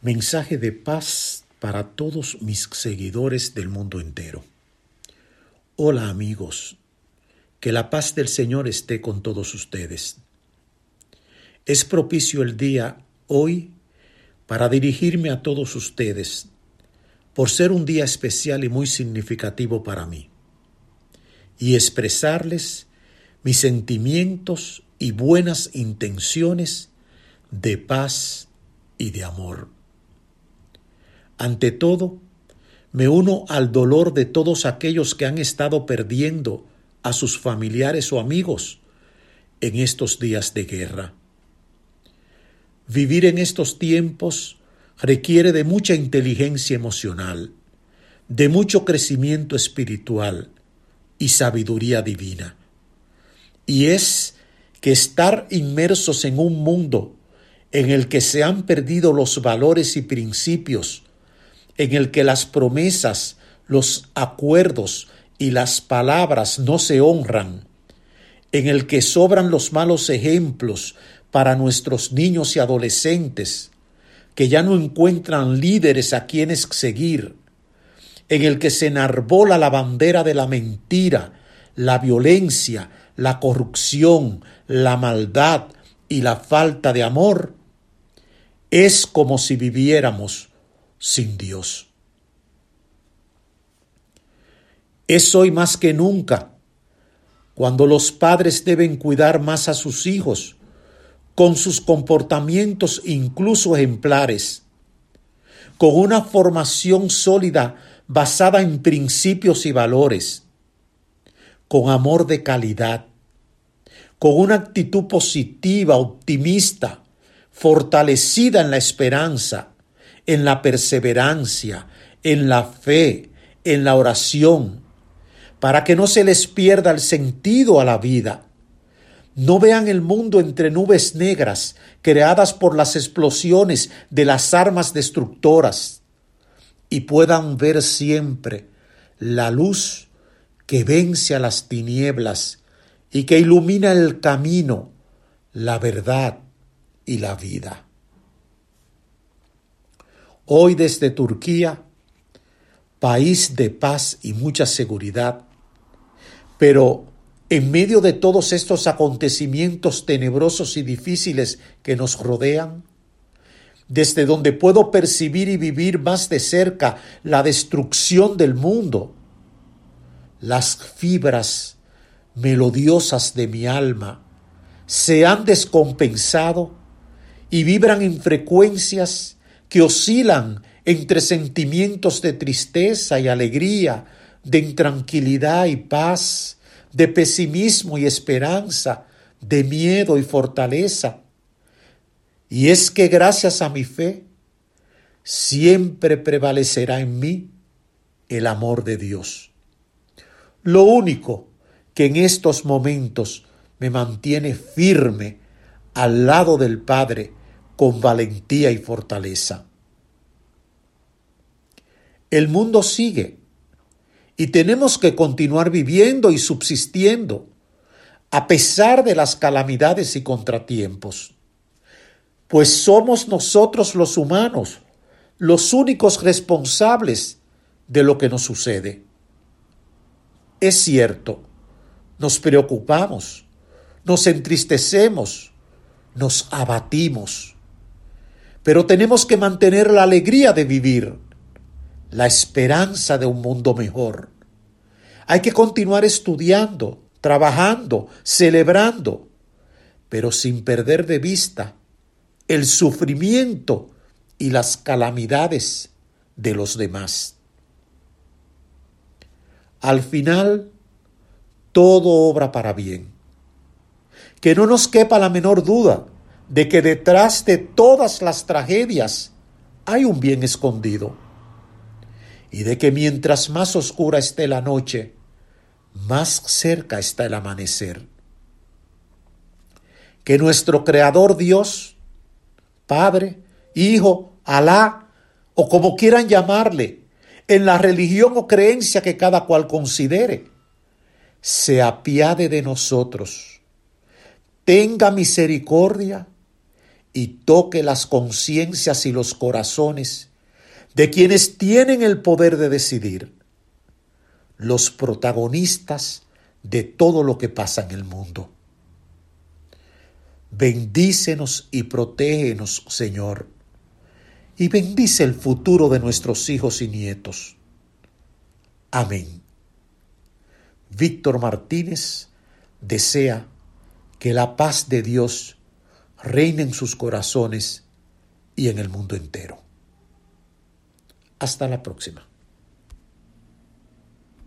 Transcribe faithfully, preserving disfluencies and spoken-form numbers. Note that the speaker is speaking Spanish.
Mensaje de paz para todos mis seguidores del mundo entero. Hola amigos, que la paz del Señor esté con todos ustedes. Es propicio el día hoy para dirigirme a todos ustedes, por ser un día especial y muy significativo para mí, y expresarles mis sentimientos y buenas intenciones de paz y de amor. Ante todo, me uno al dolor de todos aquellos que han estado perdiendo a sus familiares o amigos en estos días de guerra. Vivir en estos tiempos requiere de mucha inteligencia emocional, de mucho crecimiento espiritual y sabiduría divina. Y es que estar inmersos en un mundo en el que se han perdido los valores y principios, en el que las promesas, los acuerdos y las palabras no se honran, en el que sobran los malos ejemplos para nuestros niños y adolescentes, que ya no encuentran líderes a quienes seguir, en el que se enarbola la bandera de la mentira, la violencia, la corrupción, la maldad y la falta de amor, es como si viviéramos sin Dios. Es hoy más que nunca cuando los padres deben cuidar más a sus hijos con sus comportamientos incluso ejemplares, con una formación sólida basada en principios y valores, con amor de calidad, con una actitud positiva, optimista, fortalecida en la esperanza, en la perseverancia, en la fe, en la oración, para que no se les pierda el sentido a la vida. No vean el mundo entre nubes negras creadas por las explosiones de las armas destructoras y puedan ver siempre la luz que vence a las tinieblas y que ilumina el camino, la verdad y la vida. Hoy desde Turquía, país de paz y mucha seguridad, pero en medio de todos estos acontecimientos tenebrosos y difíciles que nos rodean, desde donde puedo percibir y vivir más de cerca la destrucción del mundo, las fibras melodiosas de mi alma se han descompensado y vibran en frecuencias que oscilan entre sentimientos de tristeza y alegría, de intranquilidad y paz, de pesimismo y esperanza, de miedo y fortaleza. Y es que gracias a mi fe, siempre prevalecerá en mí el amor de Dios. Lo único que en estos momentos me mantiene firme al lado del Padre con valentía y fortaleza. El mundo sigue y tenemos que continuar viviendo y subsistiendo a pesar de las calamidades y contratiempos, pues somos nosotros los humanos los únicos responsables de lo que nos sucede. Es cierto, nos preocupamos, nos entristecemos, nos abatimos, pero tenemos que mantener la alegría de vivir, la esperanza de un mundo mejor. Hay que continuar estudiando, trabajando, celebrando, pero sin perder de vista el sufrimiento y las calamidades de los demás. Al final, todo obra para bien. Que no nos quepa la menor duda de que detrás de todas las tragedias hay un bien escondido. Y de que mientras más oscura esté la noche, más cerca está el amanecer. Que nuestro Creador Dios, Padre, Hijo, Alá, o como quieran llamarle, en la religión o creencia que cada cual considere, se apiade de nosotros, tenga misericordia y toque las conciencias y los corazones de quienes tienen el poder de decidir, los protagonistas de todo lo que pasa en el mundo. Bendícenos y protégenos, Señor, y bendice el futuro de nuestros hijos y nietos. Amén. Víctor Martínez desea que la paz de Dios reine en sus corazones y en el mundo entero. Hasta la próxima.